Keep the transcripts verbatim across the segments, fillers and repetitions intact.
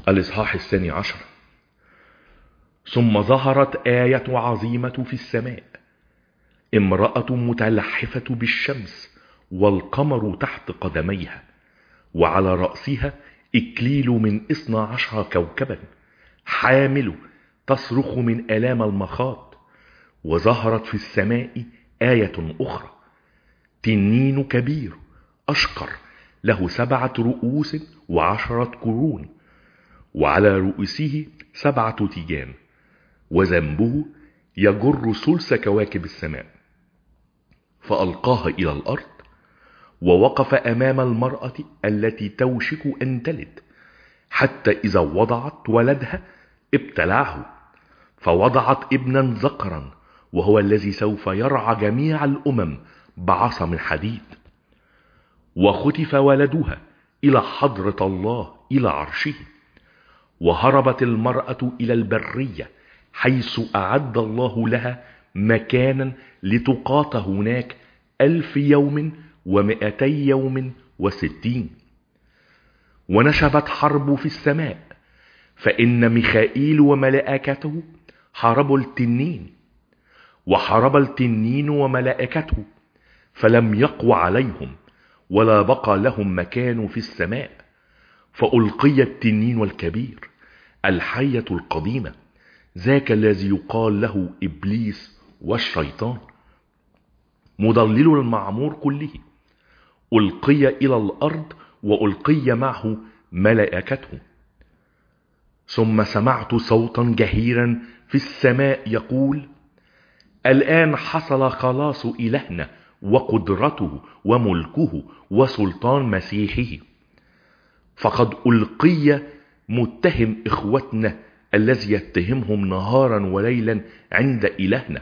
الإصحاح الثاني عشر. ثم ظهرت آية عظيمة في السماء، امرأة متلحفة بالشمس والقمر تحت قدميها، وعلى رأسها إكليل من إثنى عشر كوكبا، حامل تصرخ من آلام المخاض. وظهرت في السماء آية أخرى، تنين كبير أشقر له سبعة رؤوس وعشرة قرون، وعلى رؤوسه سبعة تيجان، وذنبه يجر ثلث كواكب السماء. فألقاها إلى الأرض، ووقف أمام المرأة التي توشك أن تلد، حتى إذا وضعت ولدها ابتلعه، فوضعت ابنا ذكرا، وهو الذي سوف يرعى جميع الأمم بعصا من حديد. وختف ولدها إلى حضرة الله إلى عرشه. وهربت المرأة إلى البرية، حيث أعد الله لها مكانا لتقاط هناك ألف يوم ومئتي يوم وستين. ونشبت حرب في السماء، فإن ميخائيل وملائكته حاربوا التنين، وحارب التنين وملائكته، فلم يقوى عليهم، ولا بقى لهم مكان في السماء. فألقي التنين الكبير، الحية القديمة، ذاك الذي يقال له إبليس والشيطان، مضلل المعمور كله، ألقي إلى الأرض، وألقي معه ملائكته. ثم سمعت صوتا جهيرا في السماء يقول: الآن حصل خلاص إلهنا وقدرته وملكه وسلطان مسيحه، فقد ألقي متهم إخوتنا الذي يتهمهم نهارا وليلا عند إلهنا.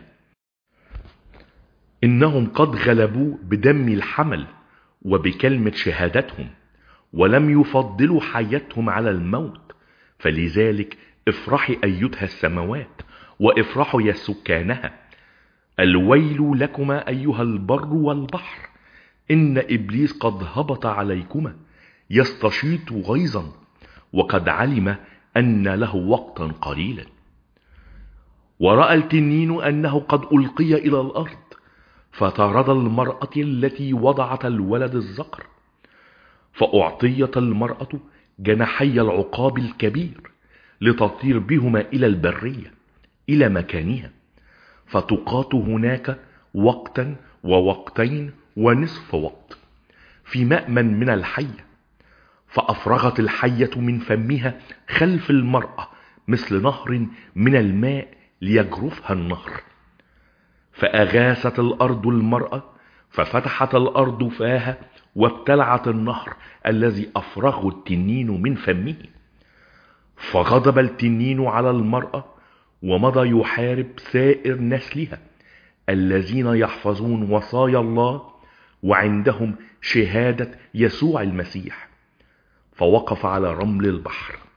إنهم قد غلبوا بدم الحمل وبكلمة شهادتهم، ولم يفضلوا حياتهم على الموت. فلذلك افرحي أيتها السماوات، وافرحوا يا سكانها. الويل لكما أيها البر والبحر، إن إبليس قد هبط عليكما يستشيط غيظا، وقد علم أن له وقتا قليلا. ورأى التنين أنه قد ألقي إلى الأرض، فطارد المرأة التي وضعت الولد الذكر. فأعطيت المرأة جناحي العقاب الكبير لتطير بهما إلى البرية إلى مكانها، فتقاط هناك وقتا ووقتين ونصف وقت في مأمن من الحية. فأفرغت الحية من فمها خلف المرأة مثل نهر من الماء ليجرفها النهر. فأغاثت الأرض المرأة، ففتحت الأرض فاها وابتلعت النهر الذي أفرغه التنين من فمه. فغضب التنين على المرأة، ومضى يحارب سائر نسلها الذين يحفظون وصايا الله وعندهم شهادة يسوع المسيح. فوقف على رمل البحر،